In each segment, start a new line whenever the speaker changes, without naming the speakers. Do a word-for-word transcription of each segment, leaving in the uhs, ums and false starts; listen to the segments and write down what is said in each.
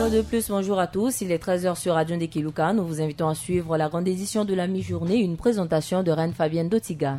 fois de plus, bonjour à tous. Il est treize heures sur Radio Ndekiluka. Nous vous invitons à suivre la grande édition de la mi-journée, une présentation de Reine Fabienne Dotiga.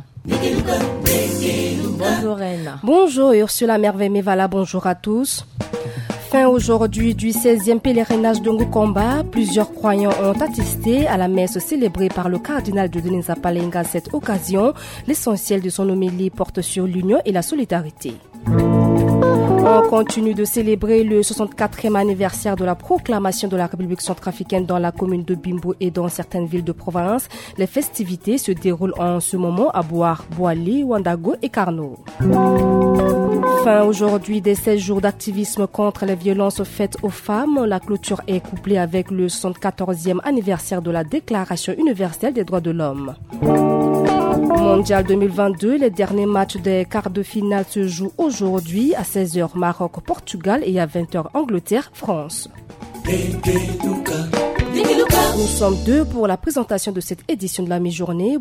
Bonjour Reine.
Bonjour Ursula Merveille Mevala, bonjour à tous. Fin aujourd'hui du seizième pèlerinage de Ngoukomba, plusieurs croyants ont attesté à la messe célébrée par le cardinal de Diodoné Nzapalainga à cette occasion. L'essentiel de son homélie porte sur l'union et la solidarité. On continue de célébrer le soixante-quatrième anniversaire de la proclamation de la République centrafricaine dans la commune de Bimbo et dans certaines villes de province. Les festivités se déroulent en ce moment à Boar, Boali, Wandago et Carno. Fin aujourd'hui des seize jours d'activisme contre les violences faites aux femmes. La clôture est couplée avec le soixante-quatorzième anniversaire de la Déclaration universelle des droits de l'homme. Mondial deux mille vingt-deux, les derniers matchs des quarts de finale se jouent aujourd'hui à seize heures Maroc-Portugal et à vingt heures Angleterre-France. Nous sommes deux pour la présentation de cette édition de la mi-journée.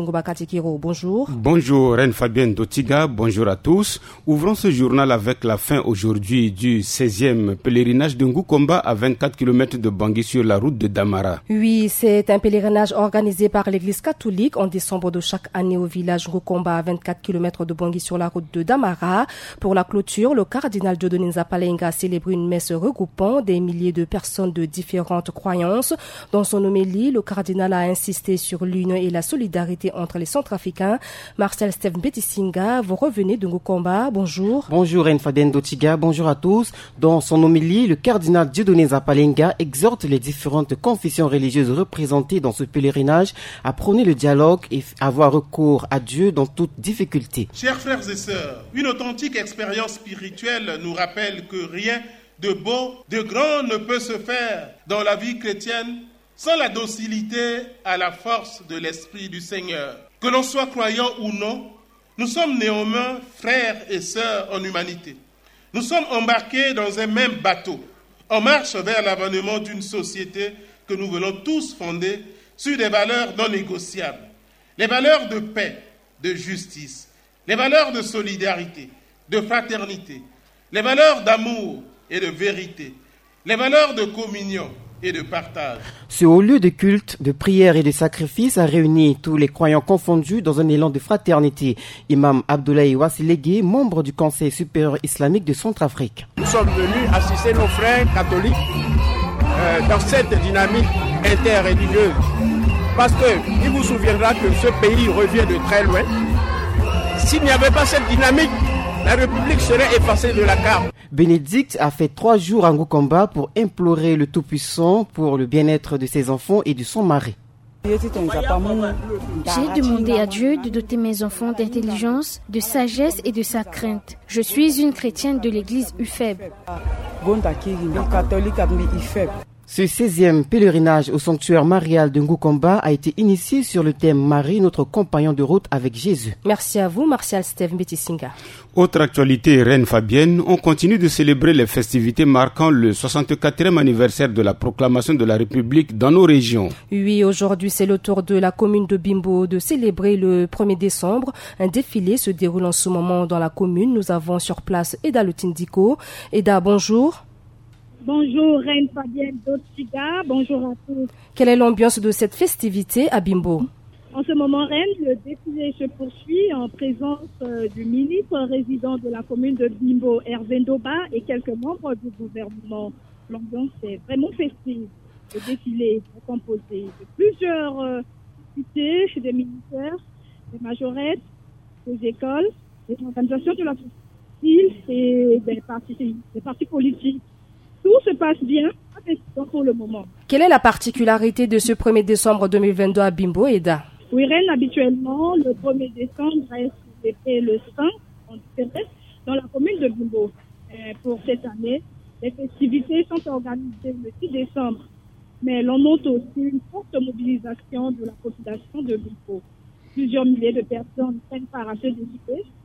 Bonjour.
Bonjour Reine Fabienne Dotiga, bonjour à tous. Ouvrons ce journal avec la fin aujourd'hui du seizième pèlerinage de Ngoukomba à vingt-quatre kilomètres de Bangui sur la route de Damara.
Oui, c'est un pèlerinage organisé par l'église catholique en décembre de chaque année au village Ngoukomba à vingt-quatre kilomètres de Bangui sur la route de Damara. Pour la clôture, le cardinal Diodoné Nzapalainga a célébré une messe regroupant des milliers de personnes de différentes croyances. Dans son homélie, le cardinal a insisté sur l'union et la solidarité entre les Centrafricains. Marcel Steve Mbetisinga, vous revenez de Ngoukomba. Bonjour.
Bonjour Reine Fabienne Dotiga, bonjour à tous. Dans son homélie, le cardinal Diodoné Nzapalainga exhorte les différentes confessions religieuses représentées dans ce pèlerinage à prôner le dialogue et avoir recours à Dieu dans toute difficulté.
Chers frères et sœurs, une authentique expérience spirituelle nous rappelle que rien de beau, de grand ne peut se faire dans la vie chrétienne sans la docilité à la force de l'Esprit du Seigneur. Que l'on soit croyant ou non, nous sommes néanmoins frères et sœurs en humanité. Nous sommes embarqués dans un même bateau, en marche vers l'avènement d'une société que nous voulons tous fonder sur des valeurs non négociables. Les valeurs de paix, de justice, les valeurs de solidarité, de fraternité, les valeurs d'amour et de vérité, les valeurs de communion et de partage.
Ce haut lieu de culte, de prière et de sacrifice a réuni tous les croyants confondus dans un élan de fraternité. Imam Abdoulaye Wassilegui, membre du Conseil supérieur islamique de Centrafrique.
Nous sommes venus assister nos frères catholiques euh, dans cette dynamique interreligieuse. Parce qu'il vous souviendra que ce pays revient de très loin. S'il n'y avait pas cette dynamique, la République serait effacée de la carte.
Bénédicte a fait trois jours à Ngoukomba pour implorer le Tout-Puissant pour le bien-être de ses enfants et de son mari.
J'ai demandé à Dieu de doter mes enfants d'intelligence, de sagesse et de sa crainte. Je suis une chrétienne de l'église U F E B.
Ce seizième pèlerinage au sanctuaire marial de Ngoukomba a été initié sur le thème Marie, notre compagnon de route avec Jésus.
Merci à vous, Martial Steve Mbetisinga.
Autre actualité, Reine Fabienne, on continue de célébrer les festivités marquant le soixante-quatrième anniversaire de la proclamation de la République dans nos régions.
Oui, aujourd'hui c'est le tour de la commune de Bimbo de célébrer le premier décembre. Un défilé se déroule en ce moment dans la commune. Nous avons sur place Eda Lutindiko. Eda, bonjour.
Bonjour Reine Fabienne Dotiga, bonjour à tous.
Quelle est l'ambiance de cette festivité à Bimbo?
En ce moment, Reine, le défilé se poursuit en présence euh, du ministre résident de la commune de Bimbo, Hervé Ndoba, et quelques membres du gouvernement. L'ambiance est vraiment festive. Le défilé est composé de plusieurs euh, cités, des ministères, des majorettes, des écoles, des organisations de la société et des partis, des partis politiques. Tout se passe bien pour le moment.
Quelle est la particularité de ce premier décembre deux mille vingt-deux à Bimbo, Eda?
Oui, Reine, habituellement, le premier décembre est célébré le cinq, on dirait, dans la commune de Bimbo. Et pour cette année, les festivités sont organisées le six décembre. Mais l'on note aussi une forte mobilisation de la population de Bimbo. Plusieurs milliers de personnes prennent part à ce défilé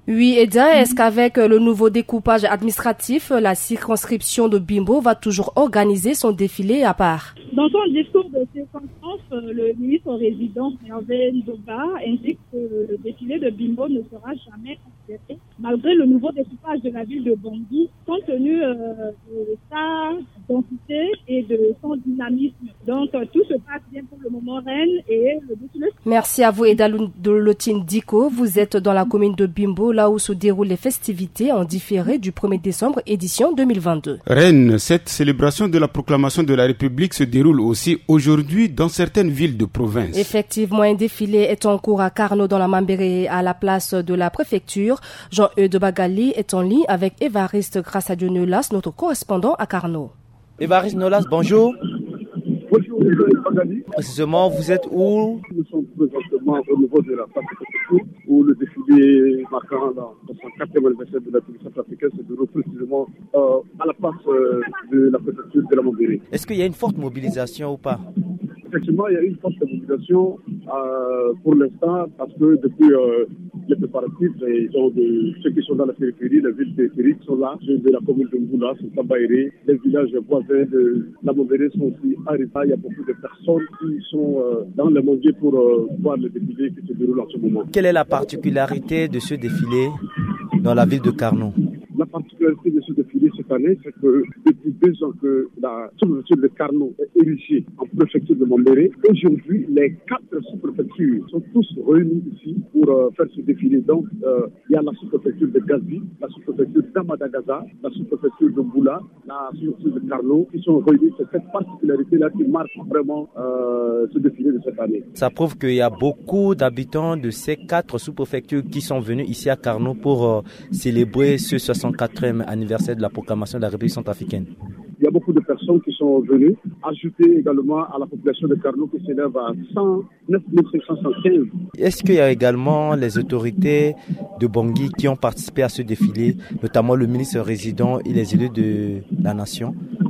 Oui, Eda, est-ce qu'avec le nouveau découpage administratif, la circonscription de Bimbo va toujours organiser son défilé à part?
Dans son discours de circonstance, le ministre résident Hervé Ndoba indique que le défilé de Bimbo ne sera jamais considéré malgré le nouveau découpage de la ville de Bangui, compte tenu euh, de sa densité et de son dynamisme. Donc euh, tout se passe bien pour le moment, Rennes, et le défilé.
Merci à vous, Eda de Lotine Diko. Vous êtes dans la commune de Bimbo, là où se déroulent les festivités en différé du premier décembre, édition deux mille vingt-deux.
Rennes, cette célébration de la proclamation de la République se déroule aussi aujourd'hui dans certaines villes de province.
Effectivement, un défilé est en cours à Carnot dans la Mambéré à la place de la préfecture. Jean-Eudes Bagali est en ligne avec Évariste Grâce-à-Dieu Nolas, notre correspondant à Carnot.
Évariste Nolas, bonjour.
Bonjour, Bagali.
Précisément, vous êtes où?
Nous sommes présentement au niveau de la place de où le défilé marquant la soixante-quatrième anniversaire de la République centrafricaine se déroule précisément euh, à la place euh, de la préfecture de la Mambéré.
Est-ce qu'il y a une forte mobilisation ou pas?
Effectivement, il y a une forte mobilisation euh, pour l'instant parce que depuis euh, les préparatifs, ils ont de, ceux qui sont dans la périphérie, les villes périphériques sont là, ceux de la commune de Mboula, sont Tambaéré, les villages voisins de la Mambéré sont aussi arrivés. Il y a beaucoup de personnes qui sont euh, dans le Mambéré pour euh, voir le défilé qui se déroule en ce moment.
Quelle est la particularité de ce défilé dans la ville de Carnot?
La particularité de ce défilé cette année, c'est que depuis deux ans que la sous-préfecture de Carnot est érigée en préfecture de Mambéré, aujourd'hui, les quatre sous-préfectures sont tous réunis ici pour euh, faire ce défilé. Donc, euh, il y a la sous-préfecture de Gazi, la sous-préfecture d'Amadagaza, la sous-préfecture de Mboula, la sous-préfecture de Carnot, qui sont réunis. C'est cette particularité-là qui marque vraiment euh, ce défilé de cette année.
Ça prouve qu'il y a beaucoup d'habitants de ces quatre sous-préfectures qui sont venus ici à Carnot pour euh, célébrer ce soixante-quatrième anniversaire de la proclamation de la République centrafricaine.
Il y a beaucoup de personnes qui sont venues, ajouter également à la population de Carnot qui s'élève à cent neuf mille cinq cent soixante-quinze.
Est-ce qu'il y a également les autorités de Bangui qui ont participé à ce défilé, notamment le ministre résident et les élus de la nation?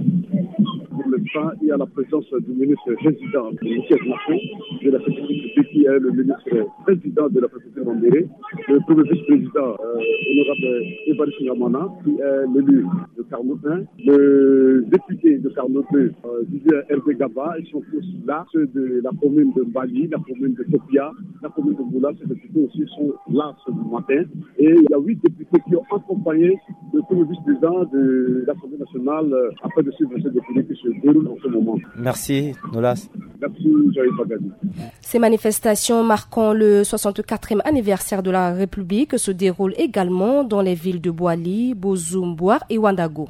Pour l'instant, il y a la présence du ministre résident de l'Éducation de la sécurité qui est le ministre président de la préfecture de Mambéré, le premier vice-président euh, honorable Évariste Ngamana, qui est l'élu de Carnot un, le député de Carnot deux, euh, Didier Hervé Gaba, ils sont tous là, ceux de la commune de Mbali, la commune de Topia, la commune de Moula, ces députés aussi sont là ce matin. Et il y a huit députés qui ont accompagné le premier vice-président de l'Assemblée nationale euh, afin de suivre ce défilé qui se déroule en ce moment.
Merci, Nolas.
Merci, Jaïd Bagadi.
Ces manifestations marquant le soixante-quatrième anniversaire de la République se déroulent également dans les villes de Boali, Bozoum, Boar et Ouandago.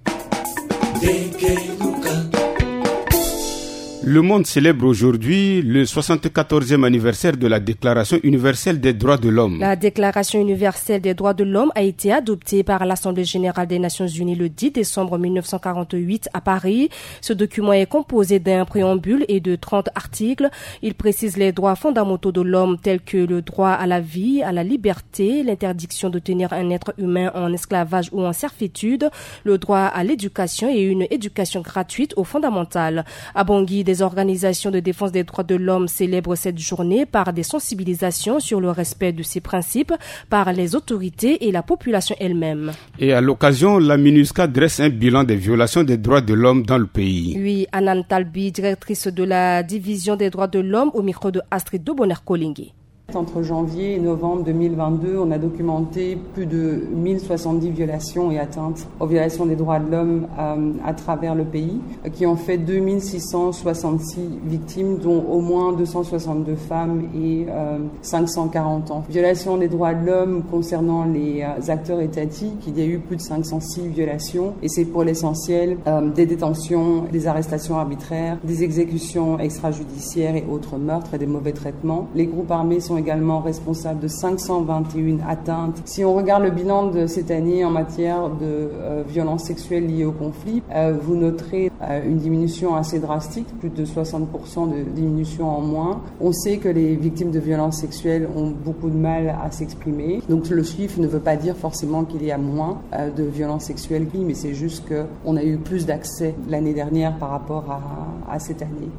Le monde célèbre aujourd'hui le soixante-quatorzième anniversaire de la Déclaration universelle des droits de l'homme.
La Déclaration universelle des droits de l'homme a été adoptée par l'Assemblée générale des Nations unies le dix décembre mille neuf cent quarante-huit à Paris. Ce document est composé d'un préambule et de trente articles. Il précise les droits fondamentaux de l'homme tels que le droit à la vie, à la liberté, l'interdiction de tenir un être humain en esclavage ou en servitude, le droit à l'éducation et une éducation gratuite aux fondamentales. À Bangui, des organisations de défense des droits de l'homme célèbrent cette journée par des sensibilisations sur le respect de ces principes par les autorités et la population elle-même.
Et à l'occasion, la MINUSCA dresse un bilan des violations des droits de l'homme dans le pays.
Oui, Anan Talbi, directrice de la division des droits de l'homme au micro de Astrid Dobonner-Kolingui.
Entre janvier et novembre deux mille vingt-deux, on a documenté plus de mille soixante-dix violations et atteintes aux violations des droits de l'homme euh, à travers le pays, qui ont fait deux mille six cent soixante-six victimes, dont au moins deux cent soixante-deux femmes et euh, cinq cent quarante ans. Violations des droits de l'homme concernant les euh, acteurs étatiques, il y a eu plus de cinq cent six violations, et c'est pour l'essentiel euh, des détentions, des arrestations arbitraires, des exécutions extrajudiciaires et autres meurtres et des mauvais traitements. Les groupes armés sont également responsable de cinq cent vingt et une atteintes. Si on regarde le bilan de cette année en matière de euh, violences sexuelles liées au conflit, euh, vous noterez euh, une diminution assez drastique, plus de soixante pour cent de diminution en moins. On sait que les victimes de violences sexuelles ont beaucoup de mal à s'exprimer. Donc le chiffre ne veut pas dire forcément qu'il y a moins euh, de violences sexuelles, mais c'est juste qu'on a eu plus d'accès l'année dernière par rapport à, à cette année.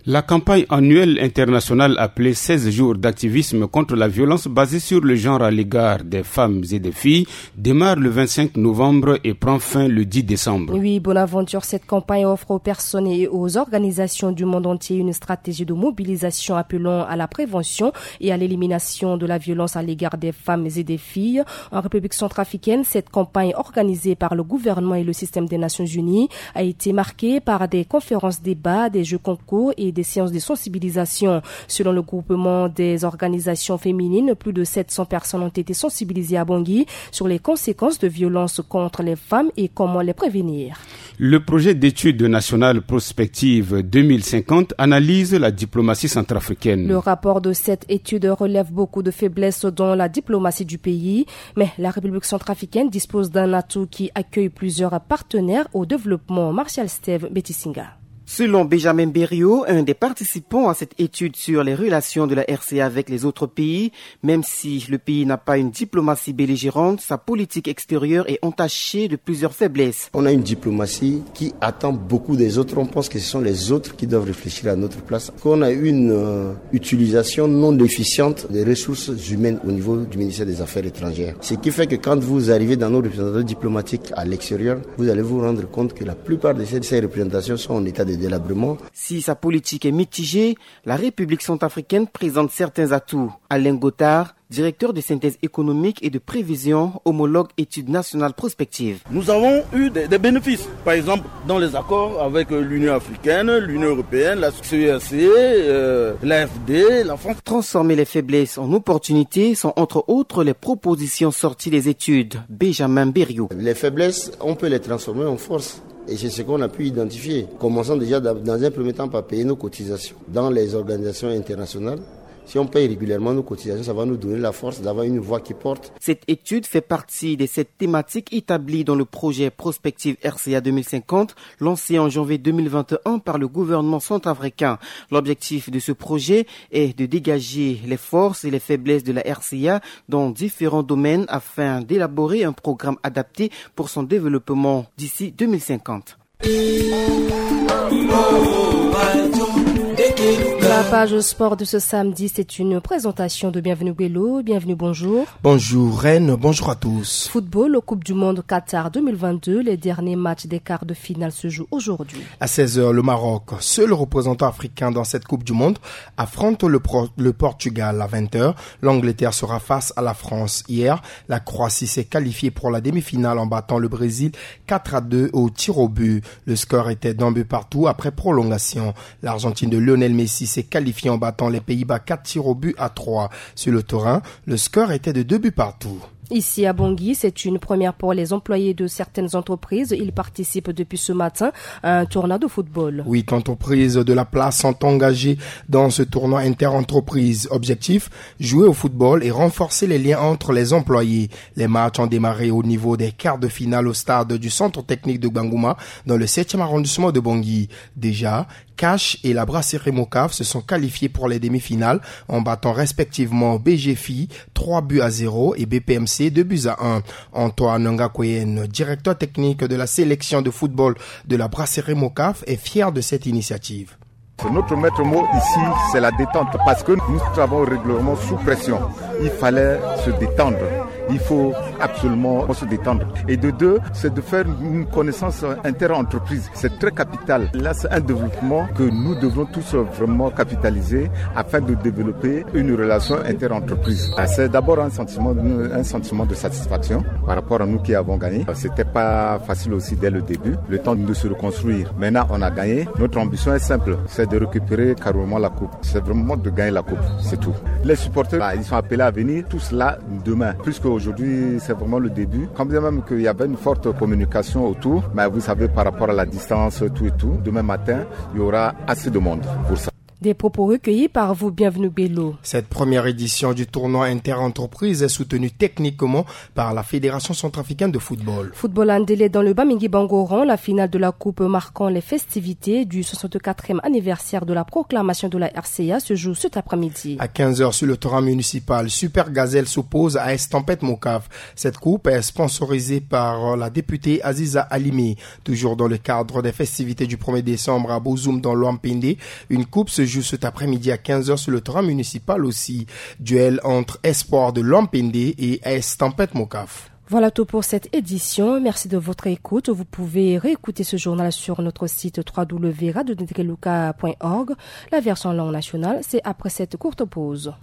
La campagne annuelle internationale appelée seize jours d'activisme contre la violence basée sur le genre à l'égard des femmes et des filles démarre le vingt-cinq novembre et prend fin le dix décembre.
Oui, Bonaventure, cette campagne offre aux personnes et aux organisations du monde entier une stratégie de mobilisation appelant à la prévention et à l'élimination de la violence à l'égard des femmes et des filles. En République centrafricaine, cette campagne organisée par le gouvernement et le système des Nations Unies a été marquée par des conférences débats, des jeux concours et des séances de sensibilisation. Selon le groupement des organisations féminines, plus de sept cents personnes ont été sensibilisées à Bangui sur les conséquences de violences contre les femmes et comment les prévenir.
Le projet d'études nationales prospectives deux mille cinquante analyse la diplomatie centrafricaine.
Le rapport de cette étude relève beaucoup de faiblesses dans la diplomatie du pays, mais la République centrafricaine dispose d'un atout qui accueille plusieurs partenaires au développement. Martial Steve Betisinga.
Selon Benjamin Berriot, un des participants à cette étude sur les relations de la R C A avec les autres pays, même si le pays n'a pas une diplomatie belligérante, sa politique extérieure est entachée de plusieurs faiblesses.
On a une diplomatie qui attend beaucoup des autres. On pense que ce sont les autres qui doivent réfléchir à notre place. On a une euh, utilisation non efficiente des ressources humaines au niveau du ministère des Affaires étrangères. Ce qui fait que quand vous arrivez dans nos représentations diplomatiques à l'extérieur, vous allez vous rendre compte que la plupart de ces, ces représentations sont en état de délabrement.
Si sa politique est mitigée, la République centrafricaine présente certains atouts. Alain Gothard, directeur de synthèse économique et de prévision, homologue études nationales prospectives.
Nous avons eu des, des bénéfices, par exemple dans les accords avec l'Union africaine, l'Union européenne, la C E C, euh, l'A F D, la France.
Transformer les faiblesses en opportunités sont entre autres les propositions sorties des études. Benjamin Berriot.
Les faiblesses, on peut les transformer en force. Et c'est ce qu'on a pu identifier. Commençons déjà dans un premier temps par payer nos cotisations dans les organisations internationales. Si on paye régulièrement nos cotisations, ça va nous donner la force d'avoir une voix qui porte.
Cette étude fait partie de cette thématique établie dans le projet Prospective R C A deux mille cinquante, lancé en janvier deux mille vingt et un par le gouvernement centrafricain. L'objectif de ce projet est de dégager les forces et les faiblesses de la R C A dans différents domaines afin d'élaborer un programme adapté pour son développement d'ici deux mille cinquante.
La page sport de ce samedi, c'est une présentation de Bienvenue Bello. Bienvenue, bonjour.
Bonjour Reine, bonjour à tous.
Football, Coupe du Monde Qatar deux mille vingt-deux, les derniers matchs des quarts de finale se jouent aujourd'hui.
À seize heures, le Maroc, seul représentant africain dans cette Coupe du Monde, affronte le, Pro- le Portugal. À vingt heures, l'Angleterre sera face à la France. Hier, la Croatie s'est qualifiée pour la demi-finale en battant le Brésil quatre à deux au tir au but. Le score était d'un but partout après prolongation. L'Argentine de Lionel Messi s'est qualifié en battant les Pays-Bas quatre tirs au but à trois. Sur le terrain, le score était de deux buts partout.
Ici à Bangui, c'est une première pour les employés de certaines entreprises. Ils participent depuis ce matin à un tournoi de football.
Huit entreprises de la place sont engagées dans ce tournoi inter-entreprise. Objectif, jouer au football et renforcer les liens entre les employés. Les matchs ont démarré au niveau des quarts de finale au stade du centre technique de Bangouma dans le septième arrondissement de Bangui. Déjà, Cash et la brasserie Mocaf se sont qualifiés pour les demi-finales en battant respectivement B G F I trois buts à zéro et B P M C deux buts à un. Antoine Ngakoyen, directeur technique de la sélection de football de la brasserie Mocaf, est fier de cette initiative.
Notre maître mot ici, c'est la détente parce que nous travaillons régulièrement sous pression. Il fallait se détendre. Il faut absolument se détendre. Et de deux, c'est de faire une connaissance inter-entreprise. C'est très capital. Là, c'est un développement que nous devons tous vraiment capitaliser afin de développer une relation inter-entreprise. C'est d'abord un sentiment, un sentiment de satisfaction par rapport à nous qui avons gagné. C'était pas facile aussi dès le début, le temps de se reconstruire. Maintenant, on a gagné. Notre ambition est simple, c'est de récupérer carrément la coupe. C'est vraiment de gagner la coupe, c'est tout. Les supporters, bah, ils sont appelés à venir tous là demain, puisque aujourd'hui c'est vraiment le début. Quand bien même qu'il y avait une forte communication autour, mais vous savez par rapport à la distance, tout et tout, demain matin, il y aura assez de monde pour ça.
Des propos recueillis par vous, bienvenue Bello.
Cette première édition du tournoi inter-entreprise est soutenue techniquement par la Fédération centrafricaine de football.
Football en délai dans le Bamingui Bangoran, la finale de la Coupe marquant les festivités du soixante-quatrième anniversaire de la proclamation de la R C A se joue cet après-midi.
À quinze heures sur le terrain municipal, Super Gazelle s'oppose à Estampette Mokaf. Cette coupe est sponsorisée par la députée Aziza Alimi. Toujours dans le cadre des festivités du premier décembre à Bozoum dans l'Oampende, une coupe se joue cet après-midi à quinze heures sur le terrain municipal aussi. Duel entre Espoir de l'Oampende et Estampette Mokaf.
Voilà tout pour cette édition. Merci de votre écoute. Vous pouvez réécouter ce journal sur notre site w w w point radio de keluka point org. La version langue nationale, c'est après cette courte pause.